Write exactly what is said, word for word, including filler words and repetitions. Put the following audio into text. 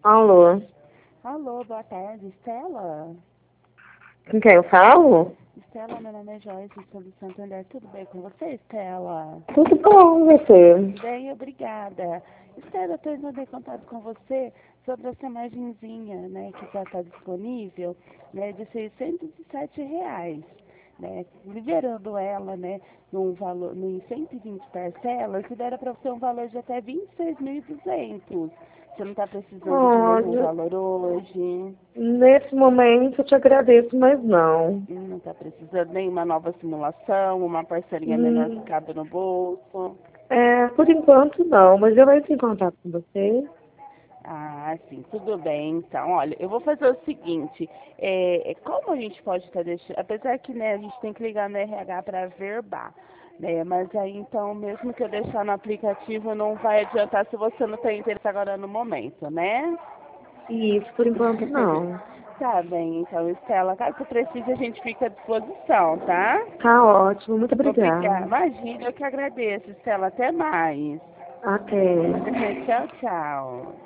Alô, Alô, boa tarde, Estela? com quem eu falo? Estela, meu nome é Joyce, sou do Santander. Tudo bem com você, Estela? Tudo bom, você? Bem, obrigada. Estela, eu estou entrando em contato com você sobre essa margenzinha, né, que já está disponível, né, de seiscentos e sete reais, né, liberando ela, né, num valor, em cento e vinte parcelas, e dera para você um valor de até vinte e seis mil e duzentos. Você não está precisando de nenhum Olha, valor hoje? nesse momento eu te agradeço, mas não. Hum, Não está precisando nenhuma nova simulação, uma parcelinha menor que Hum, cabe no bolso. é, por enquanto não, mas eu entro em contato com você. Ah, sim, tudo bem. Então, olha, eu vou fazer o seguinte, é, é, como a gente pode estar deixando, apesar que, né, a gente tem que ligar no R H para verbar, né, mas aí, então, mesmo que eu deixar no aplicativo, não vai adiantar se você não tem interesse agora no momento, né? Isso, por enquanto não. Tá bem, então, Estela, caso precise, a gente fica à disposição, tá? Tá ótimo, muito Obrigada. obrigada. Imagina, eu que agradeço, Estela. Até mais. Até. Tchau, tchau.